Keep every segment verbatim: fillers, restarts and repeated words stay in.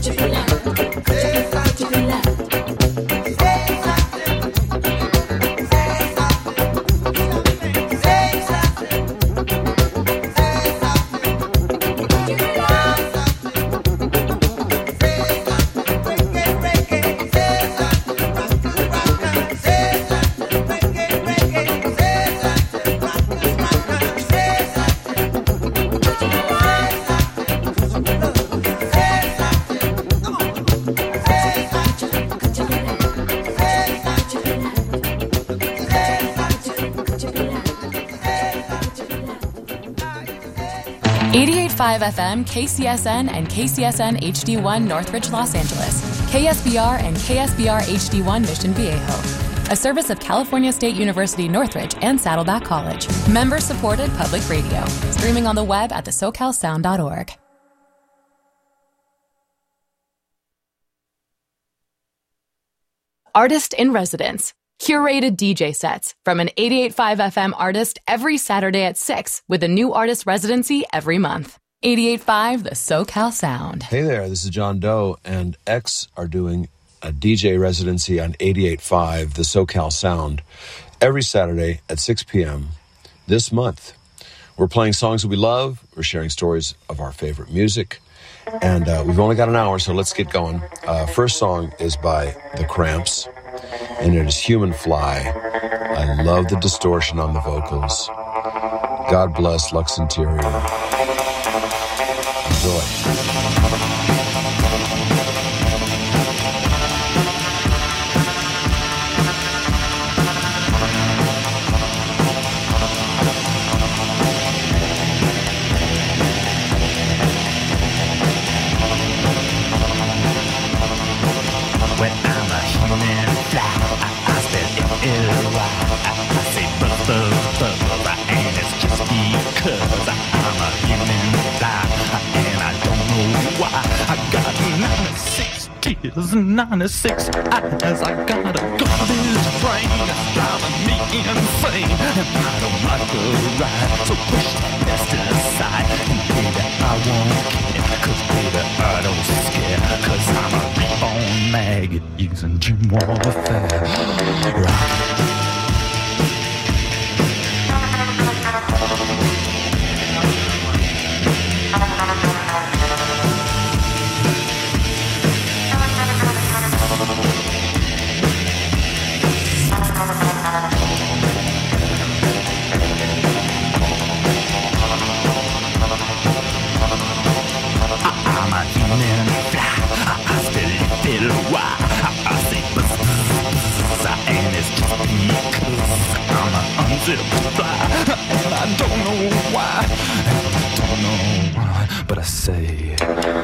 eighty-eight point five F M, K C S N, and K C S N H D one Northridge, Los Angeles. K S B R and K S B R H D one Mission Viejo. A service of California State University Northridge and Saddleback College. Member-supported public radio. Streaming on the web at the socal sound dot org. Artist in Residence. Curated D J sets from an eighty-eight point five F M artist every Saturday at six with a new artist residency every month. eighty-eight point five, the SoCal Sound. Hey there, this is John Doe, and X are doing a D J residency on eighty-eight point five, the SoCal Sound, every Saturday at six p.m. this month. We're playing songs that we love, we're sharing stories of our favorite music, and uh, we've only got an hour, so let's get going. Uh, first song is by The Cramps, and it is Human Fly. I love the distortion on the vocals. God bless Lux Interior. Enjoy. Cause I'm a human fly, and I don't know why. I got ninety-six tears and ninety-six eyes. I got a garbage brain that's driving me insane, and I don't like the ride. So push that mess aside, and baby I won't care. Cause baby I don't scare. Cause I'm a reborn maggot using gym warfare. Rock. And I don't know why, I don't know why, but I say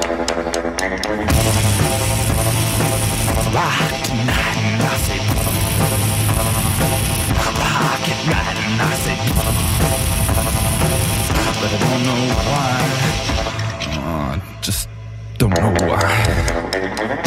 rock tonight, and I say rock it right, and I say, but I don't know why, oh, I just don't know why.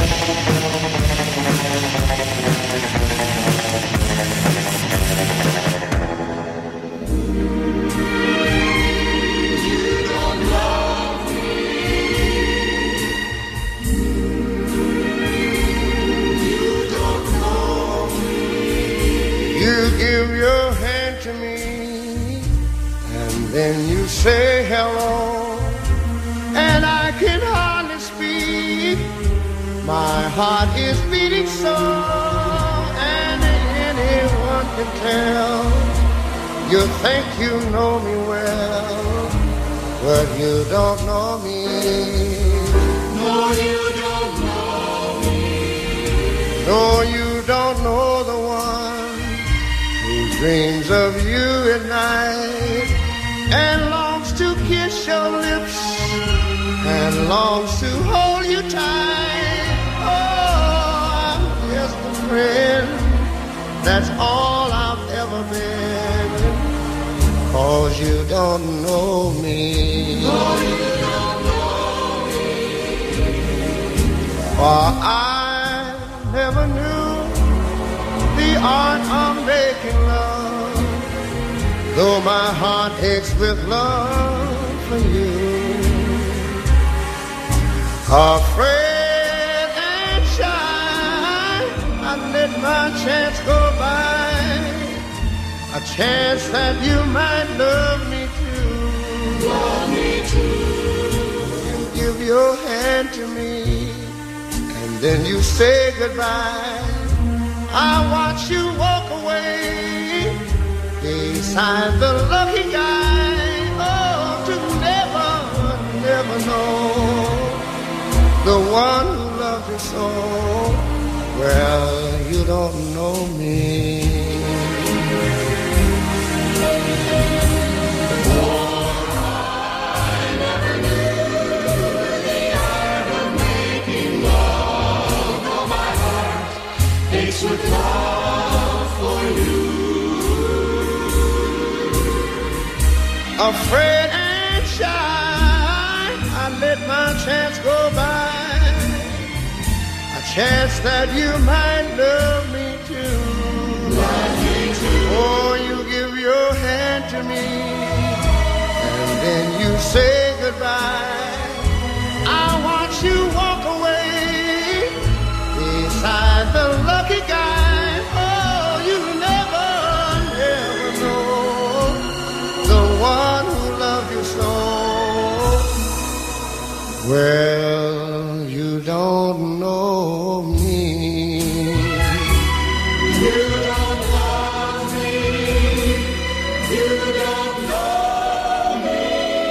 Then you say hello, and I can hardly speak. My heart is beating so, and anyone can tell. You think you know me well, but you don't know me. No, you don't know me. No, you don't know the one who dreams of you at night and longs to kiss your lips, and longs to hold you tight. Oh, I'm just a friend, that's all I've ever been. Cause you don't know me. No, you don't know me. For I never knew the art of making love, though my heart aches with love for you. Afraid shy, I let my chance go by. A chance that you might love me too. Love me too. You give your hand to me, and then you say goodbye. I watch you walk away beside the lucky guy. Oh, to never, never know the one who loves you so. Well, you don't know me. With love for you, afraid and shy, I let my chance go by. A chance that you might love me too. Love me too. Oh, you give your hand to me, and then you say goodbye. I watch you walk away beside the lucky guy. Oh, you never, never know the one who loved you so. Well, you don't know me. You don't love me. You don't know me.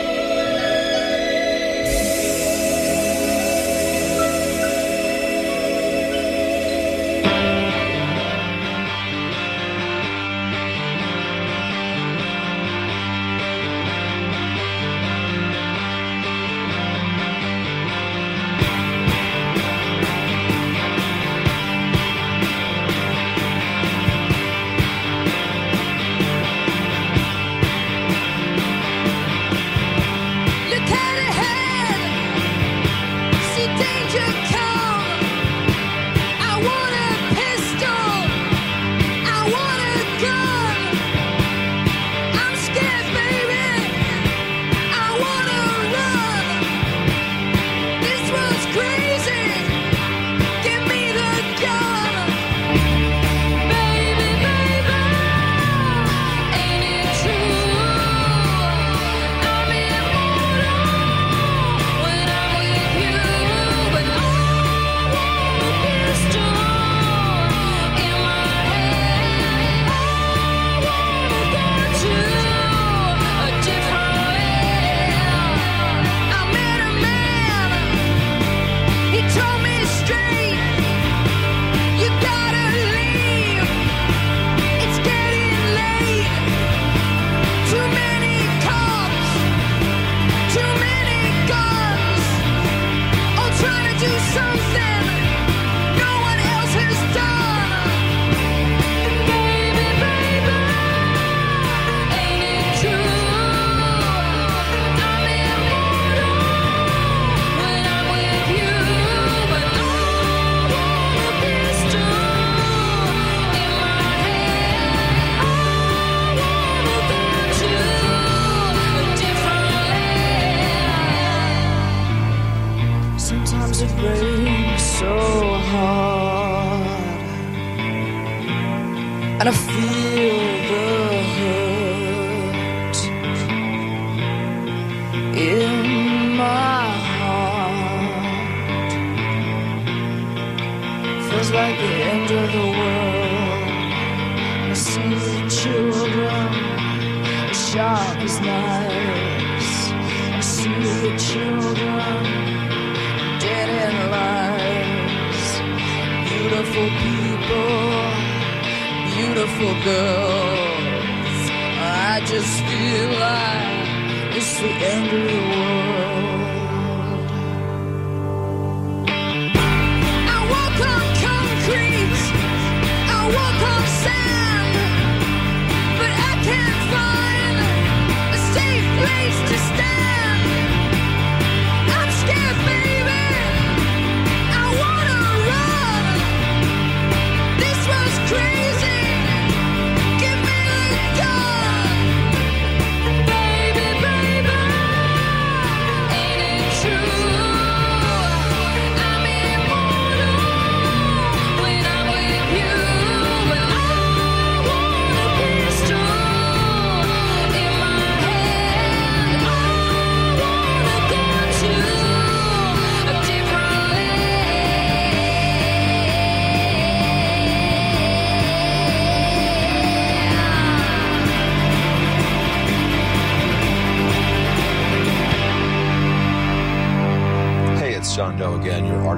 and I feel the hurt in my heart. Feels like the end of the world. I see the children as sharp as knives. I see the children dead in lives. Beautiful people, beautiful girls. I just feel like it's the end of the world. I walk on concrete, I walk on sand, but I can't find a safe place to stand. I'm scared, baby, I wanna run. This was crazy. Give me the gun, baby, baby.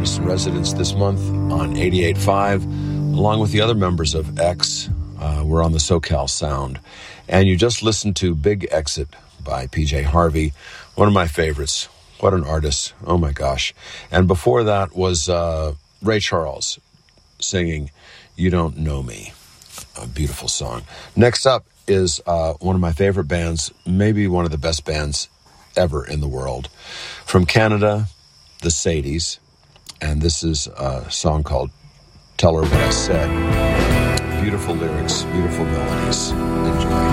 Artist in Residence this month on eighty-eight point five, along with the other members of X. Uh, we're on the SoCal Sound. And you just listened to Big Exit by P J Harvey, one of my favorites. What an artist. Oh, my gosh. And before that was uh, Ray Charles singing You Don't Know Me. A beautiful song. Next up is uh, one of my favorite bands, maybe one of the best bands ever in the world. From Canada, the Sadies. And this is a song called Tell Her What I Said. Beautiful lyrics, beautiful melodies. Enjoy.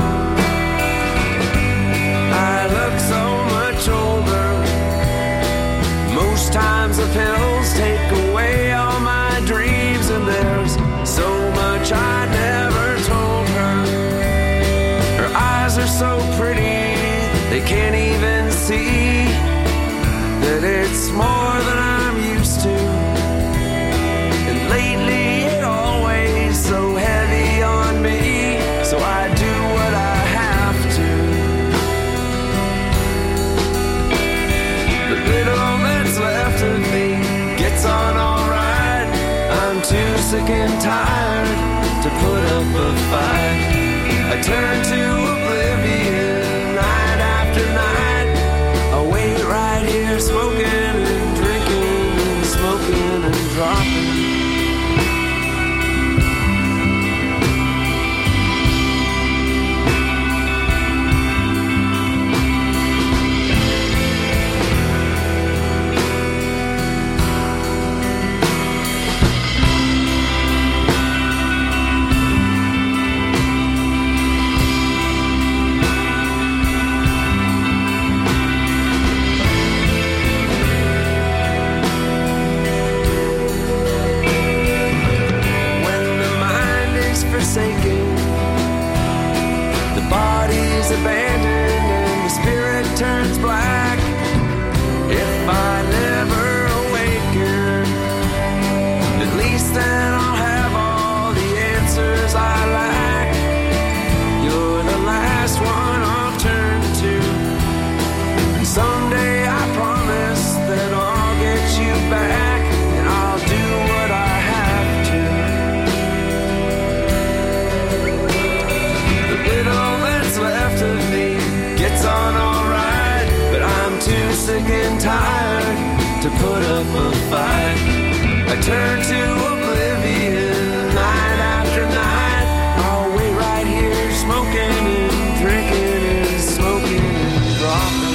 I look so much older. Most times the pills take away all my dreams, and there's so much I never told her. Her eyes are so pretty, they can't even see that it's more than I'm used to. And lately it always so heavy on me, so I do what I have to. The little that's left of me gets on alright. I'm too sick and tired to put up a fight. I turn to oblivion night after night. I wait right here smoking and drinking and smoking and dropping. Forsaken, the body's abandoned and the spirit turns black. If I never awaken, at least then I'll have all the answers I lack. You're the last one I'll turn to, and someday I promise that I'll get you back, and I'll do what I have to. Left of me gets on alright, but I'm too sick and tired to put up a fight. I turn to oblivion night after night. I'll wait right here smoking and drinking and smoking and dropping.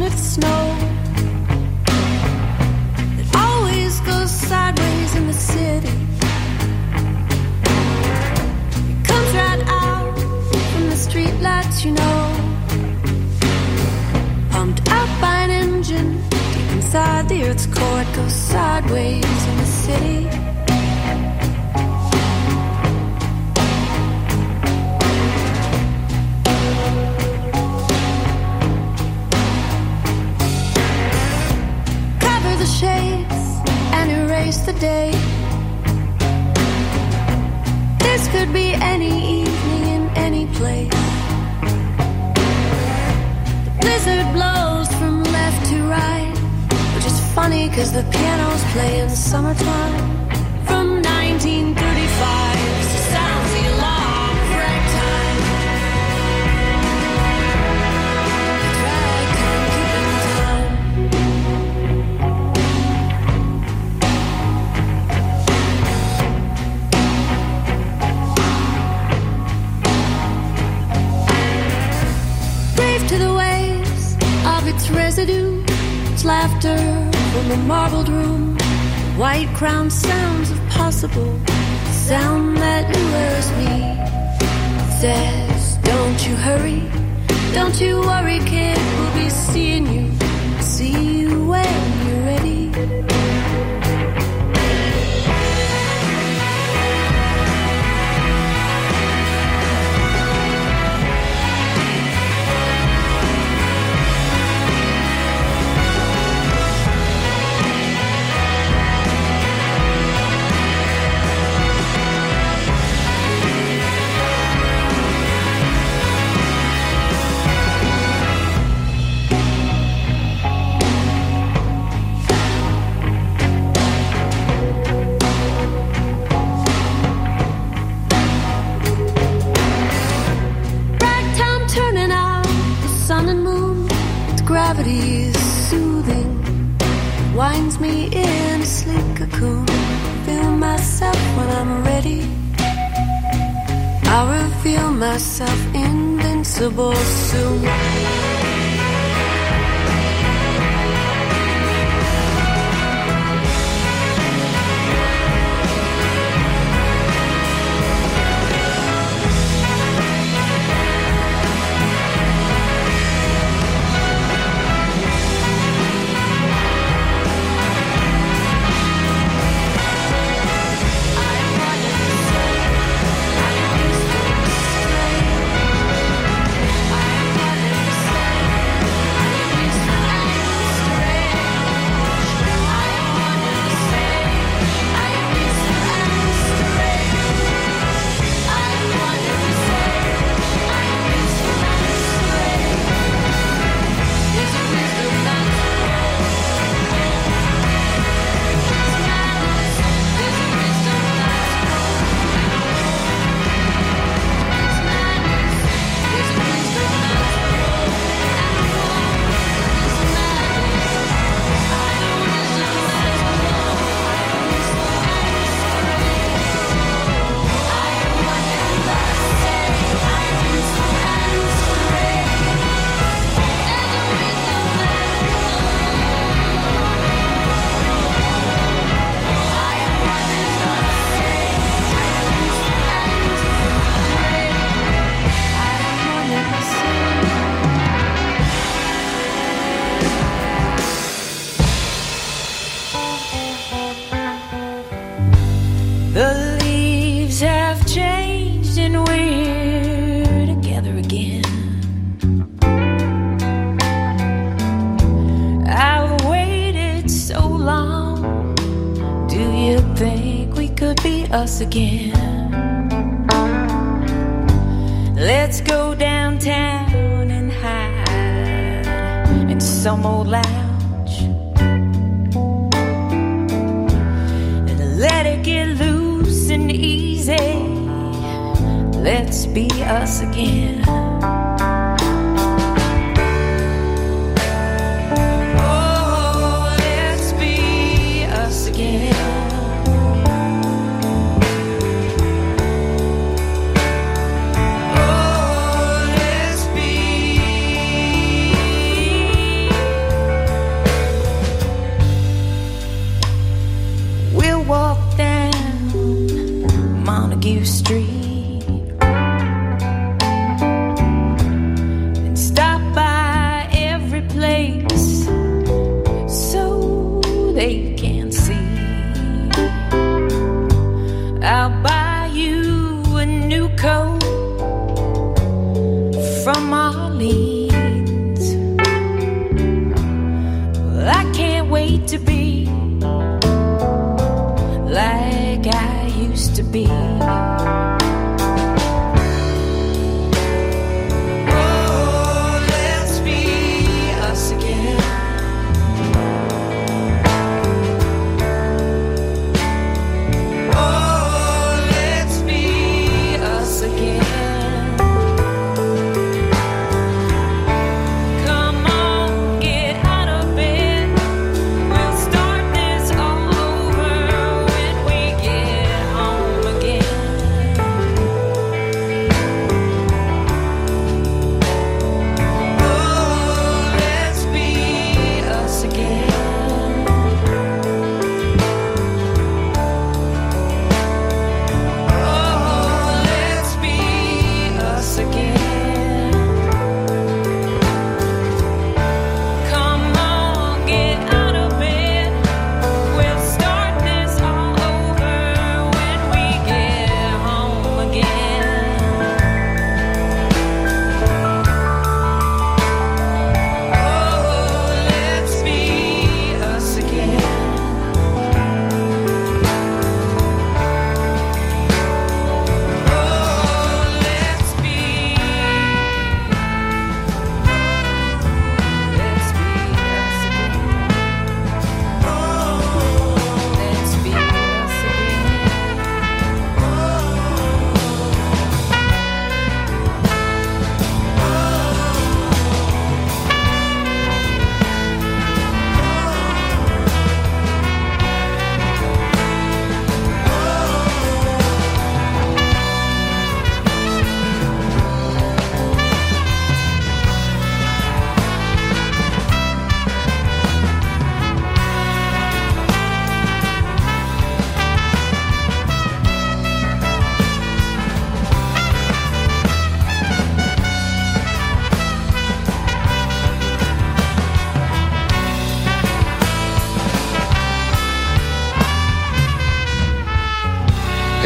with snow that always goes sideways in the city. It comes right out from the streetlights, you know, pumped out by an engine deep inside the earth's core. It goes sideways in the city. Shades and erase the day. This could be any evening in any place. The blizzard blows from left to right, which is funny cause the piano's playing summertime. From nineteen thirty-five so sounds the alarm of ragtime. The drag can keep in time. To the waves of its residue, its laughter from a marbled room, white crowned sounds of possible, sound that lures me. It says, don't you hurry, don't you worry, kid, we'll be seeing you, see you when you're ready. Gravity is soothing, winds me in a sleep cocoon. Feel myself when I'm ready. I'll reveal myself invincible soon. Us again. Let's go downtown and hide in some old lounge and let it get loose and easy. Let's be us again. Oh, let's be us again.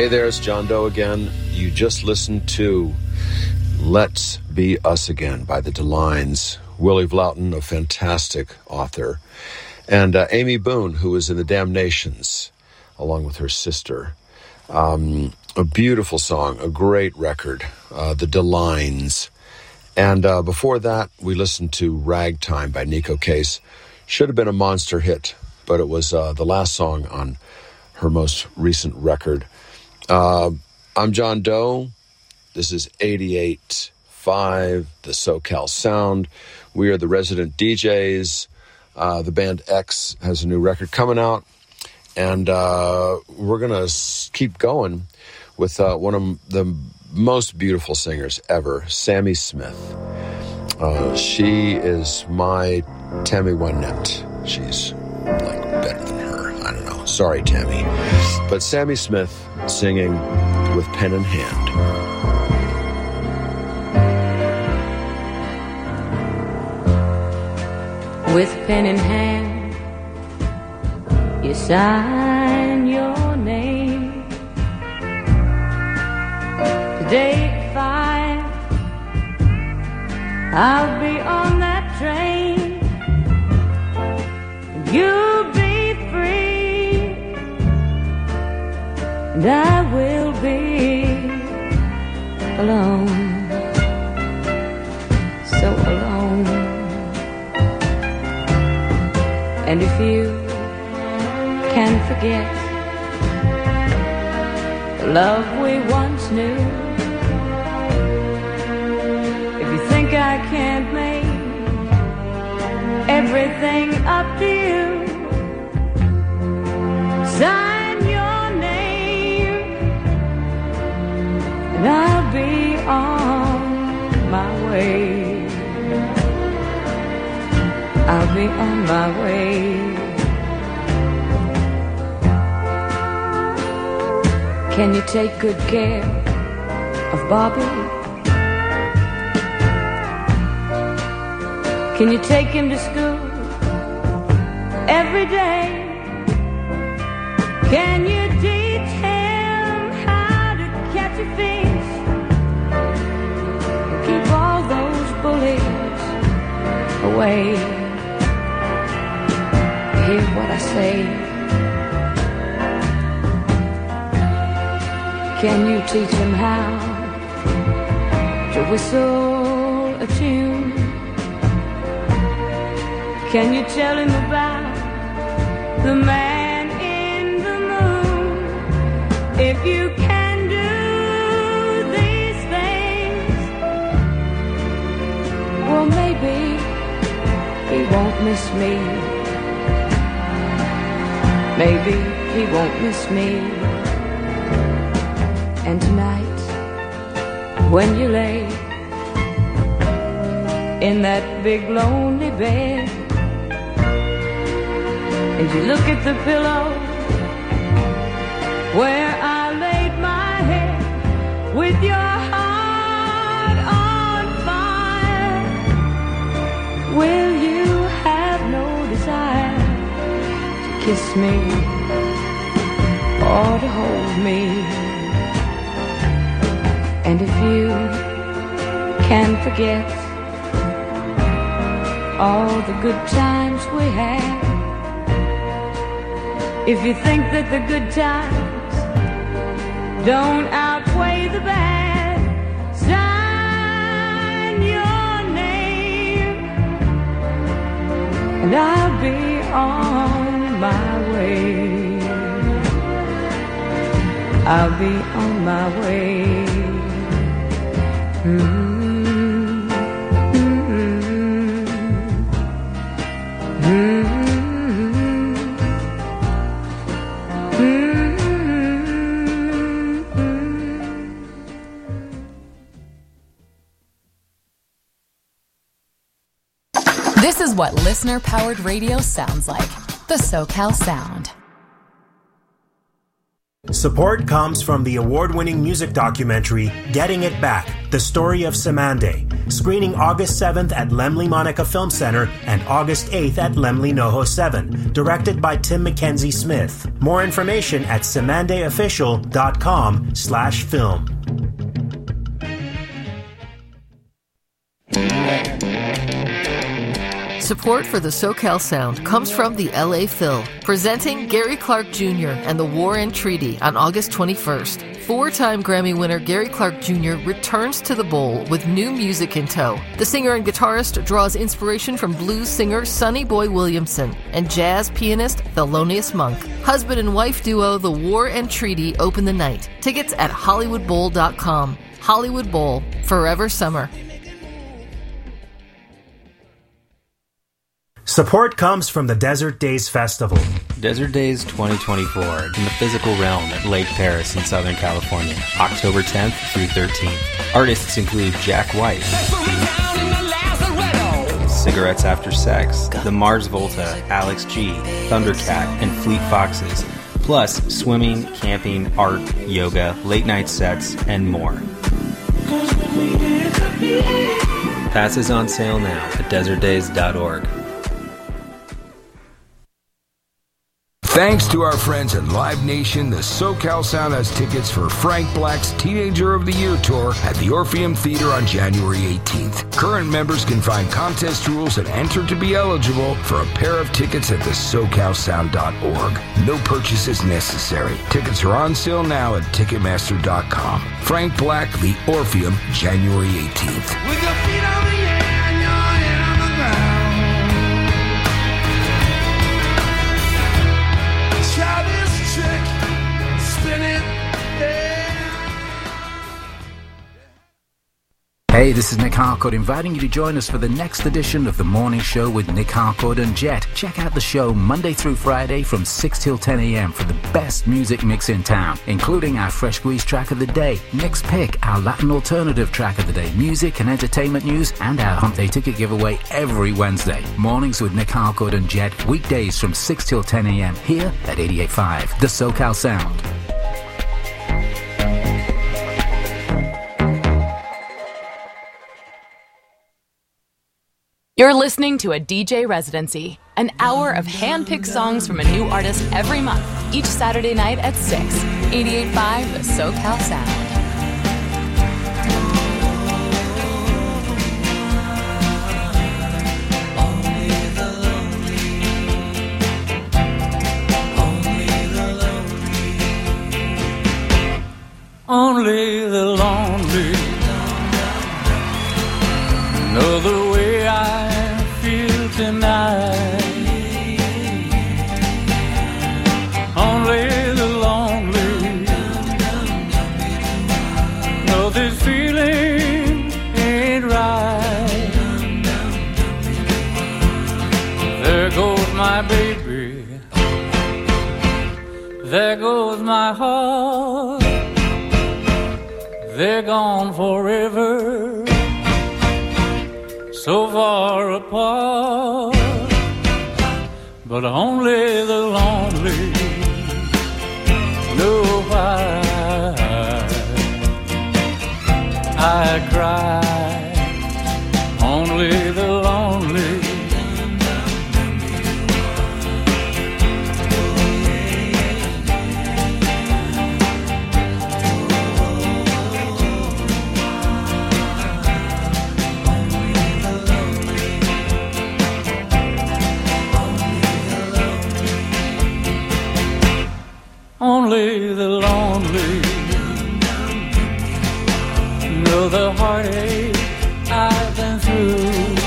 Hey there, it's John Doe again. You just listened to Let's Be Us Again by the DeLines. Willie Vlautin, a fantastic author. And uh, Amy Boone, who was in the Damnations, along with her sister. Um, a beautiful song, a great record, uh, the DeLines. And uh, before that, we listened to Ragtime by Nico Case. Should have been a monster hit, but it was uh, the last song on her most recent record. Uh, I'm John Doe. This is eighty-eight point five, the SoCal Sound. We are the resident D Js. Uh, the band X has a new record coming out. And uh, we're going to keep going with uh, one of the most beautiful singers ever, Sammy Smith. Uh, she is my Tammy Wynette. She's like better than her. I don't know. Sorry, Tammy. But Sammy Smith singing with pen in hand. With pen in hand, you sign your name. Today at five, I'll be on that train. You'll be free, and I will be alone, so alone. And if you can forget the love we once knew, if you think I can't make everything up to you, sign your name and I'll be on my way. I'll be on my way. Can you take good care of Bobby? Can you take him to school every day? Can you teach him how to catch a fish? Keep all those bullies away. Hear what I say. Can you teach him how to whistle a tune? Can you tell him about the man in the moon? If you can do these things, well, maybe he won't miss me. Maybe he won't miss me. And tonight, when you lay in that big lonely bed, and you look at the pillow where I laid my head, with your heart on fire, will you have no desire to kiss me or to hold me? And if you can forget all the good times we had, if you think that the good times don't outweigh the bad, sign your name and I'll be on my way. I'll be on my way. Mm-hmm. This is what listener-powered radio sounds like. The SoCal Sound. Support comes from the award-winning music documentary Getting It Back, The Story of Simande, screening August seventh at Lemley Monica Film Center and August eighth at Lemley NoHo seven, directed by Tim Mackenzie Smith. More information at simandeofficial.com slash film. Support for the SoCal Sound comes from the L A Phil, presenting Gary Clark Junior and the War and Treaty on August twenty-first. Four-time Grammy winner Gary Clark Junior returns to the bowl with new music in tow. The singer and guitarist draws inspiration from blues singer Sonny Boy Williamson and jazz pianist Thelonious Monk. Husband and wife duo The War and Treaty open the night. Tickets at hollywood bowl dot com. Hollywood Bowl, forever summer. Support comes from the Desert Days Festival. Desert Days twenty twenty-four in the physical realm at Lake Paris in Southern California, October tenth through thirteenth. Artists include Jack White, Cigarettes After Sex, The Mars Volta, Alex G, Thundercat, and Fleet Foxes, plus swimming, camping, art, yoga, late night sets, and more. Passes on sale now at desert days dot org. Thanks to our friends at Live Nation, the SoCal Sound has tickets for Frank Black's Teenager of the Year tour at the Orpheum Theater on January eighteenth. Current members can find contest rules and enter to be eligible for a pair of tickets at the socal sound dot org. No purchases necessary. Tickets are on sale now at ticketmaster dot com. Frank Black, the Orpheum, January eighteenth. With your feet on the air and your head on the ground. Try this trick, spin it, yeah. Hey, this is Nick Harcourt inviting you to join us for the next edition of The Morning Show with Nick Harcourt and Jet. Check out the show Monday through Friday from six till ten a.m. for the best music mix in town, including our Fresh Squeeze track of the day, Nick's Pick, our Latin alternative track of the day, music and entertainment news, and our Hump Day ticket giveaway every Wednesday. Mornings with Nick Harcourt and Jet, weekdays from six till ten a.m. here at eighty-eight point five, The SoCal Sound. You're listening to a D J Residency, an hour of hand-picked songs from a new artist every month, each Saturday night at six. eighty-eight point five, The SoCal Sound. Only the lonely know the way I feel tonight. Only the lonely know this feeling ain't right. There goes my baby, there goes my heart. They're gone forever, so far apart. But only the lonely know why I cry. Only the lonely. Only the lonely know the heartache I've been through.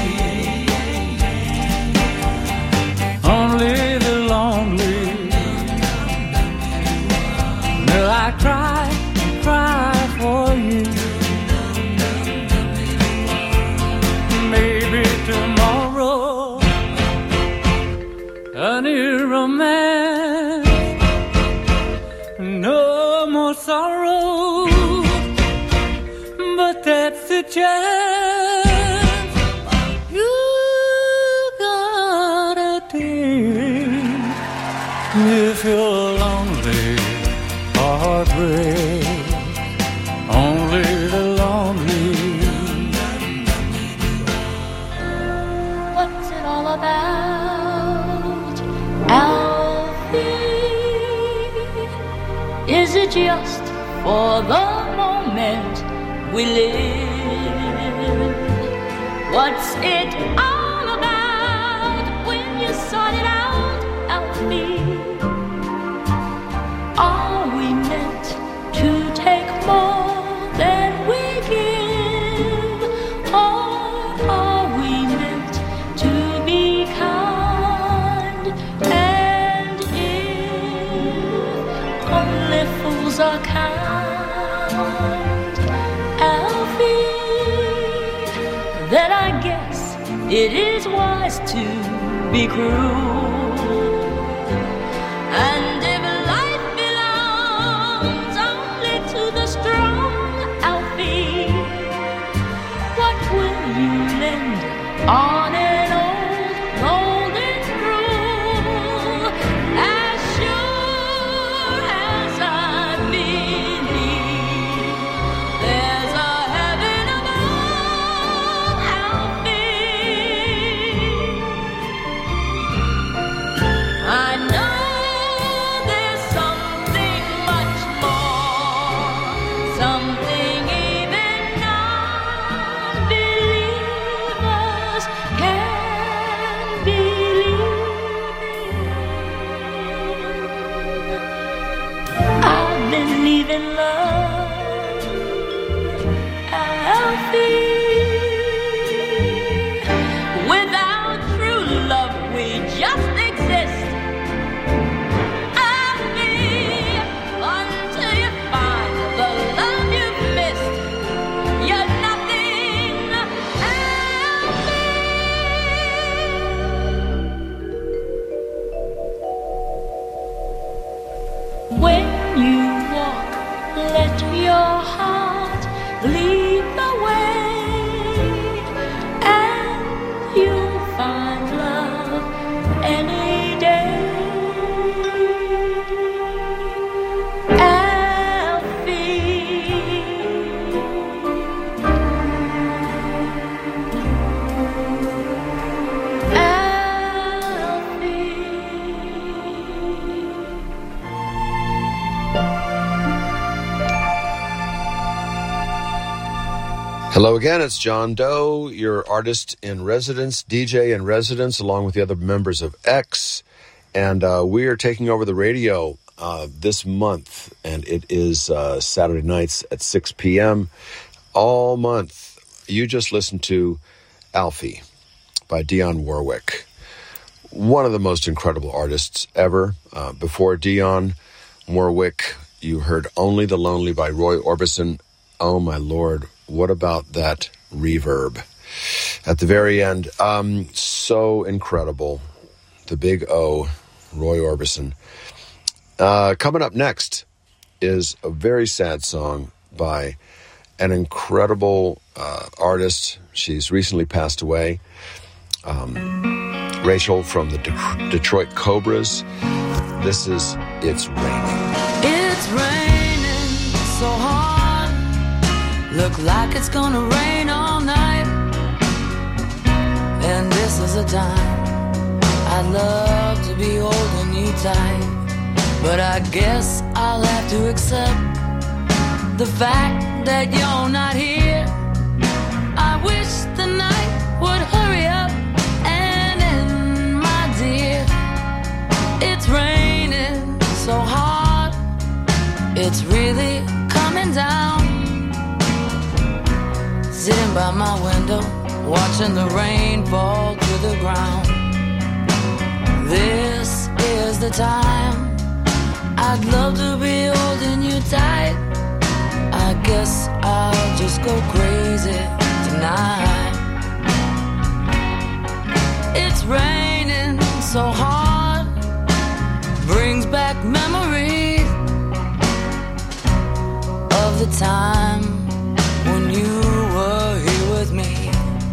Only the lonely know I cry, cry for you. Maybe tomorrow a new romance. No more sorrow, but that's the chance you gotta take if you're lonely or afraid, only the lonely. What's it all about, Alfie? Is it just for the moment we live? What's it all about when you sort it out, Alfie? Are we meant to take more than we give? Or are we meant to be kind? And if only fools are kind, Alfie, then I guess it is wise to be cruel. And if life belongs only to the strong, Alfie, what will you lend on an old golden rule? As sure as I believe there's a heaven above, Alfie, I know there's something much more, something even non-believers can believe in. I believe in love, Alfie. Without true love, we just exist. Alfie, until you find the love you've missed, you're nothing, Alfie. When you walk, let your heart lead the way, and you'll find love any day. Hello again, it's John Doe, your artist in residence, D J in residence, along with the other members of X. And uh, we are taking over the radio uh, this month, and it is uh, Saturday nights at six p.m. all month. You just listened to Alfie by Dionne Warwick, one of the most incredible artists ever. Uh, before Dionne Warwick, you heard Only the Lonely by Roy Orbison. Oh, my Lord. What about that reverb at the very end? Um, so incredible. The big O, Roy Orbison. Uh, coming up next is a very sad song by an incredible uh, artist. She's recently passed away. Um, Rachel from the De- Detroit Cobras. This is It's Raining. It's raining so hard. Look like it's gonna rain all night. And this is a time I'd love to be holding you tight. But I guess I'll have to accept the fact that you're not here. I wish the night would hurry up and end, my dear. It's raining so hard, it's really coming down. Sitting by my window, watching the rain fall to the ground. This is the time I'd love to be holding you tight. I guess I'll just go crazy tonight. It's raining so hard, brings back memories of the time when you were here with me,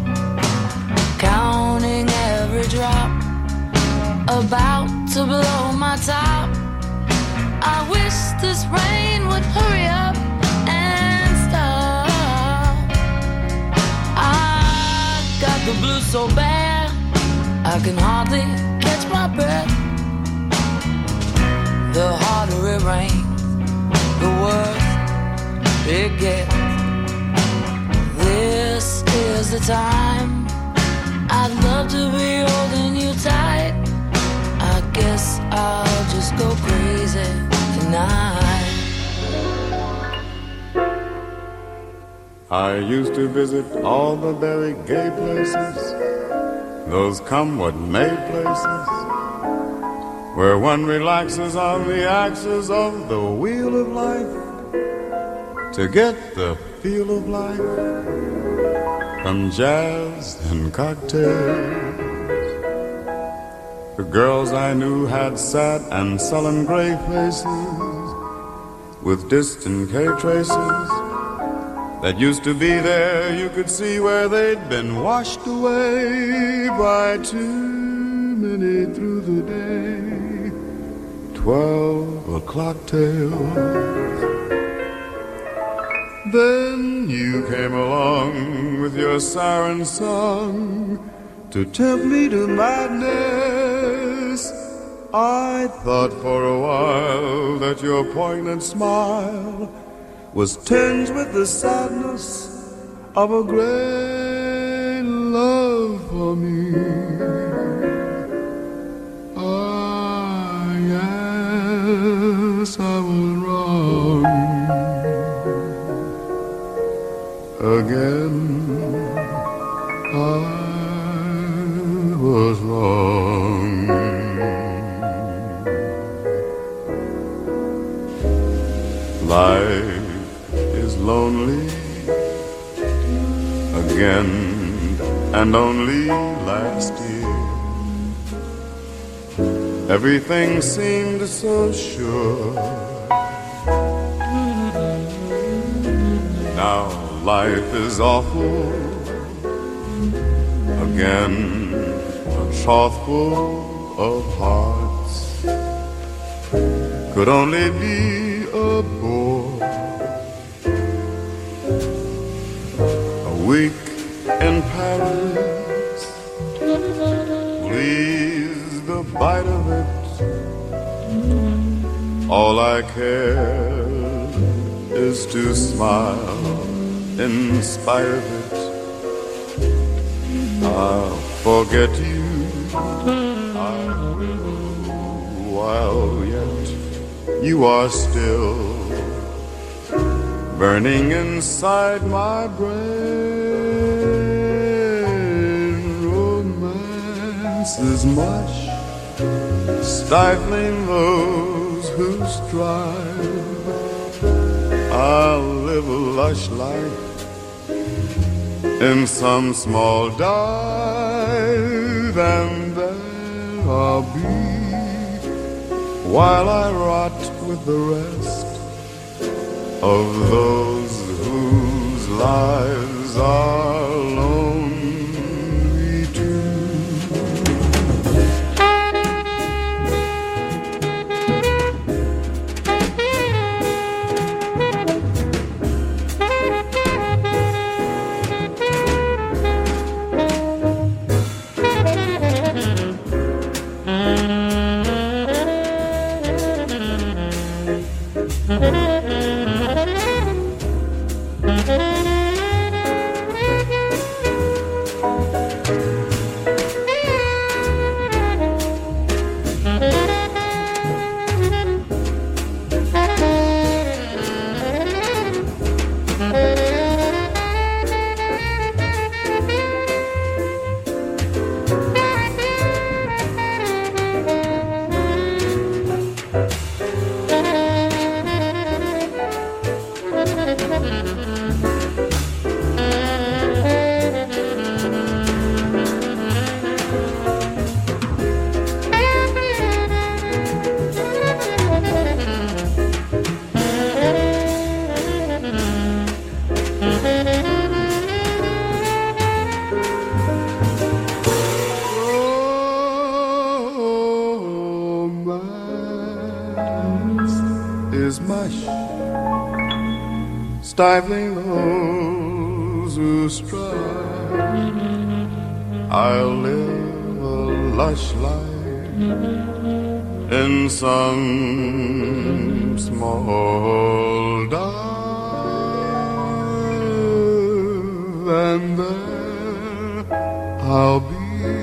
counting every drop, about to blow my top. I wish this rain would hurry up and stop. I got the blues so bad I can hardly catch my breath. The harder it rains, the worse it gets. This is the time I'd love to be holding you tight. I guess I'll just go crazy tonight. I used to visit all the very gay places, those come what may places, where one relaxes on the axis of the wheel of life to get the feel of life from jazz and cocktails. The girls I knew had sad and sullen gray faces with distant K traces that used to be there. You could see where they'd been washed away by too many through the day, twelve o'clock tales. Then you came along with your siren song to tempt me to madness. I thought for a while that your poignant smile was tinged with the sadness of a great love for me. Ah, yes, I was wrong again. I was wrong. Life is lonely again, and only last year everything seemed so sure. Now life is awful again, a trough full of hearts could only be a bore. A week in Paris, please the bite of it. All I care is to smile in spite of it. I'll forget you, I will, while yet you are still burning inside my brain. Romance is much, stifling those who strive. I'll live a lush life in some small dive, and there I'll be while I rot with the rest of those whose lives are lonely too. Thank you. stifling those who strive. I'll live a lush life in some small dive, and there I'll be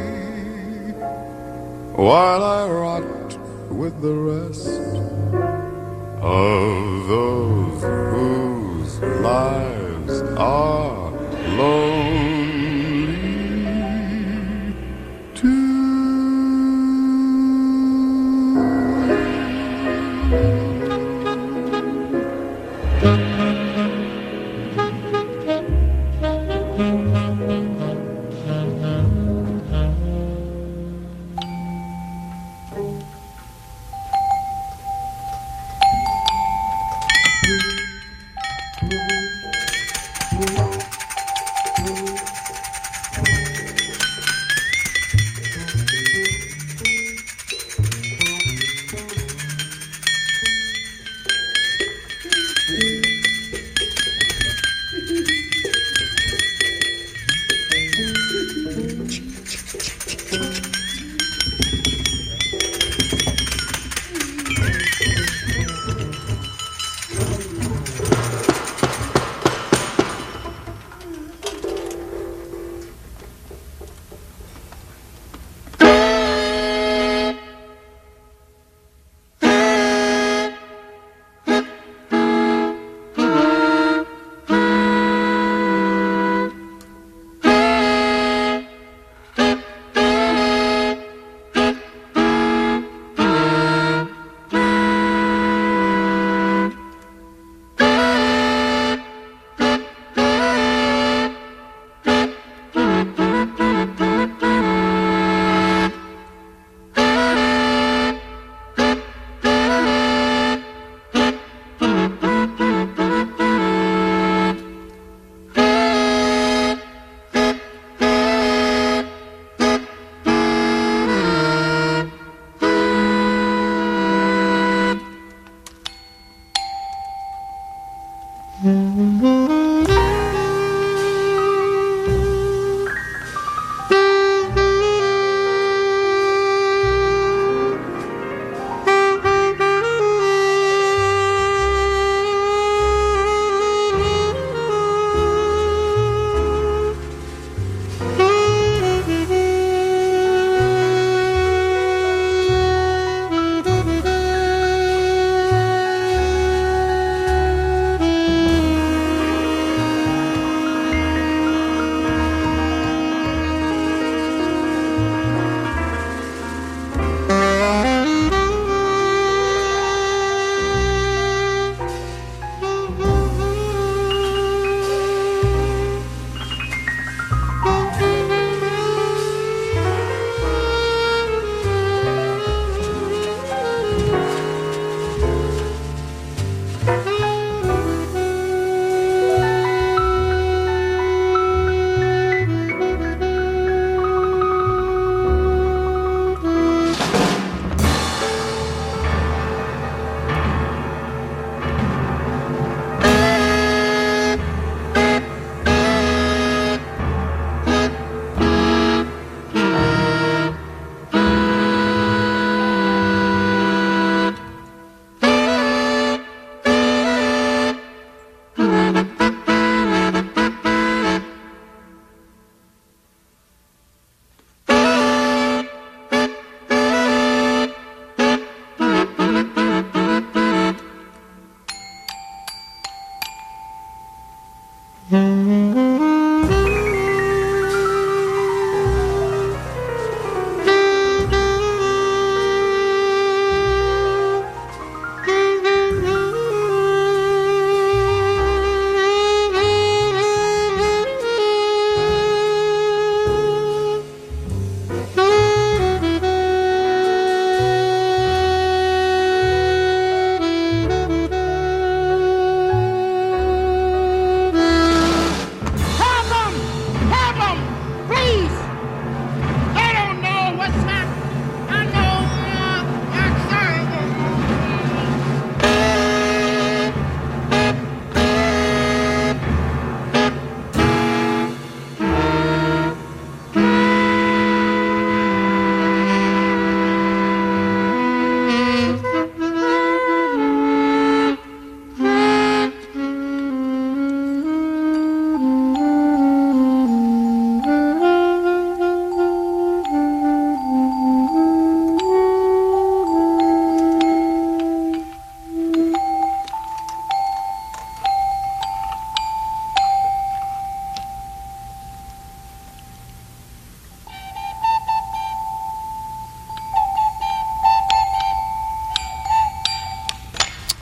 while I rot with the rest of those whose lives are lonely too.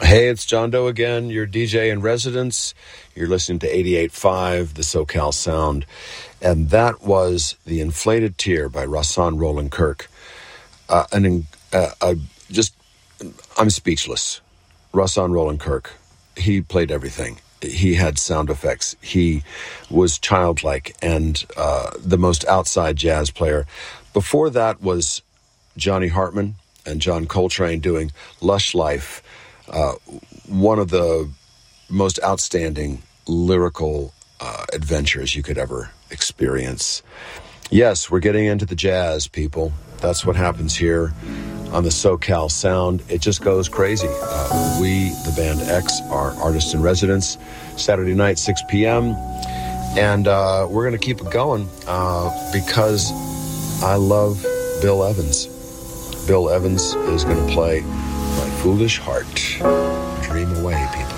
Hey, it's John Doe again, your D J in residence. You're listening to eighty-eight point five, the SoCal Sound. And that was The Inflated Tear by Rahsaan Roland Kirk. Uh, an, uh, uh, just, I'm speechless. Rahsaan Roland Kirk, he played everything. He had sound effects. He was childlike and uh, the most outside jazz player. Before that was Johnny Hartman and John Coltrane doing Lush Life, uh, one of the most outstanding lyrical uh, adventures you could ever experience. Yes, we're getting into the jazz, people. That's what happens here on the SoCal Sound. It just goes crazy. Uh, we, the band X, are artists in residence. Saturday night, six p.m. And uh, we're going to keep it going uh, because I love Bill Evans. Bill Evans is going to play My Foolish Heart. Dream away, people.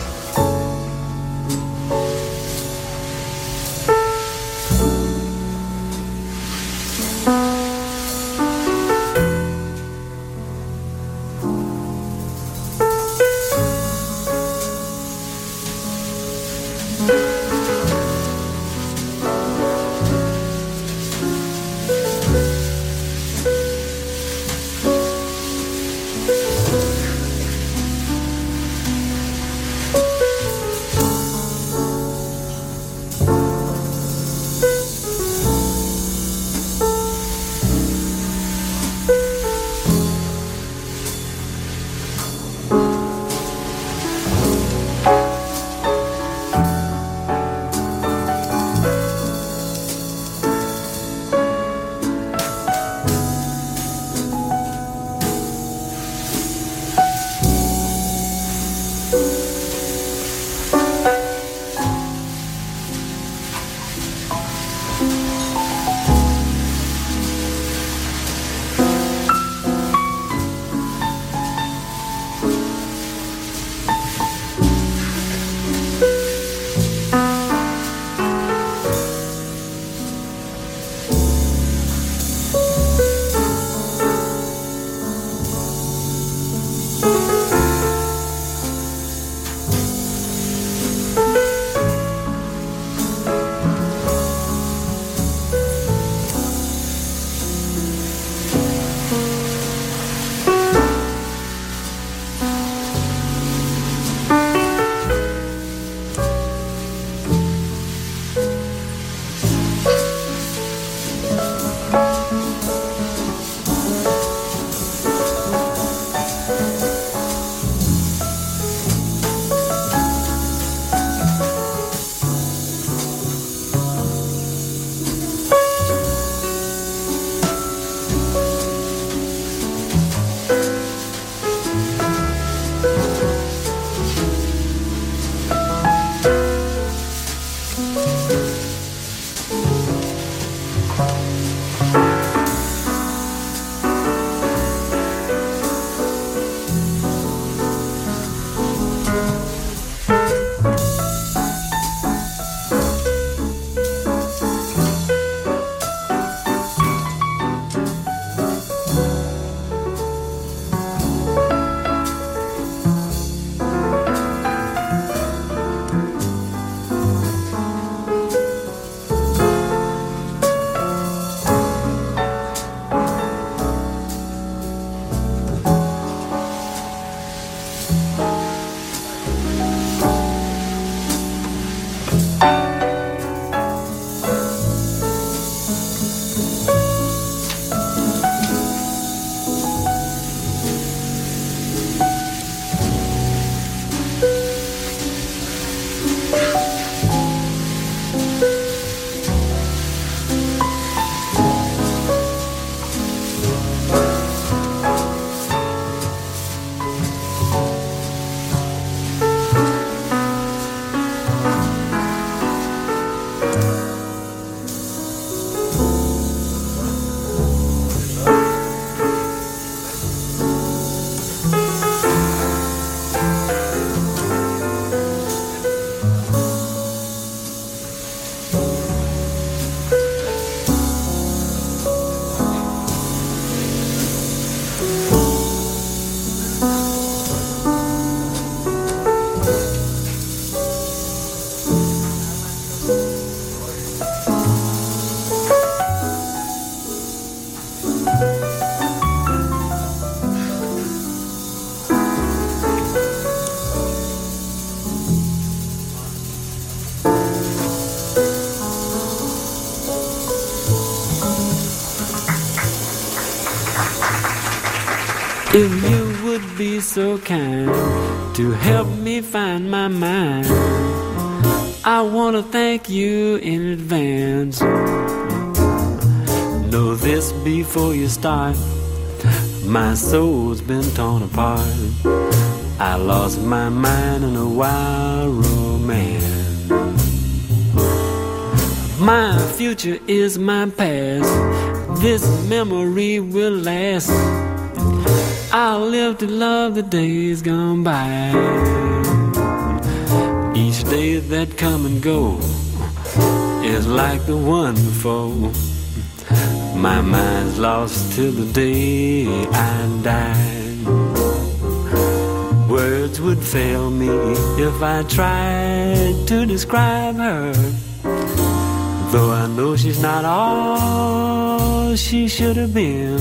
If you would be so kind to help me find my mind, I want to thank you in advance. Know this before you start, my soul's been torn apart. I lost my mind in a wild romance. My future is my past, this memory will last. I'll live to love the days gone by. Each day that come and go is like the one before. My mind's lost till the day I die. Words would fail me if I tried to describe her, though I know she's not all she should have been.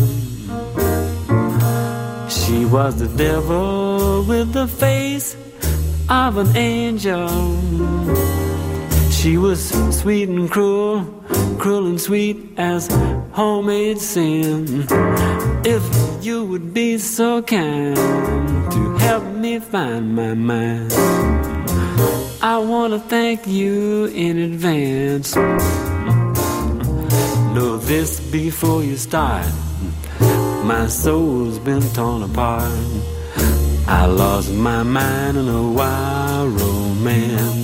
She was the devil with the face of an angel. She was sweet and cruel, cruel and sweet as homemade sin. If you would be so kind to help me find my mind, I want to thank you in advance. Know this before you start, my soul's been torn apart. I lost my mind in a wild romance.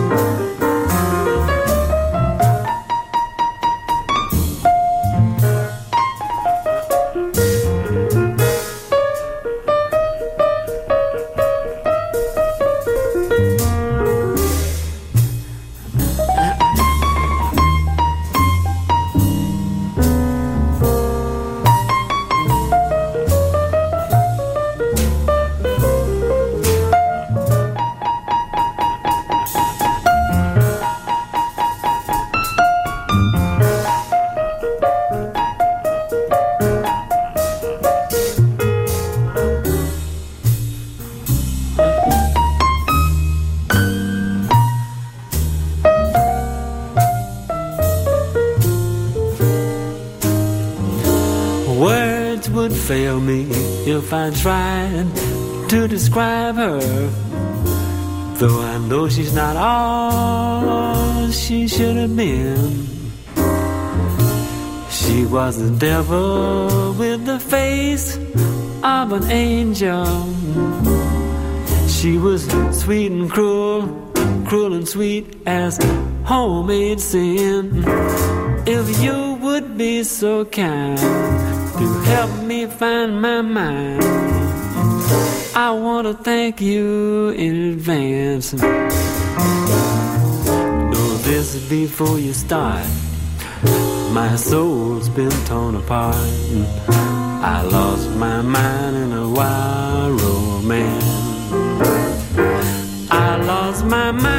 Fail me if I tried to describe her, though I know she's not all she should have been. She was the devil with the face of an angel. She was sweet and cruel, cruel and sweet as homemade sin. If you would be so kind to help me find my mind, I want to thank you in advance. Know this before you start, my soul's been torn apart. I lost my mind in a wild romance. I lost my mind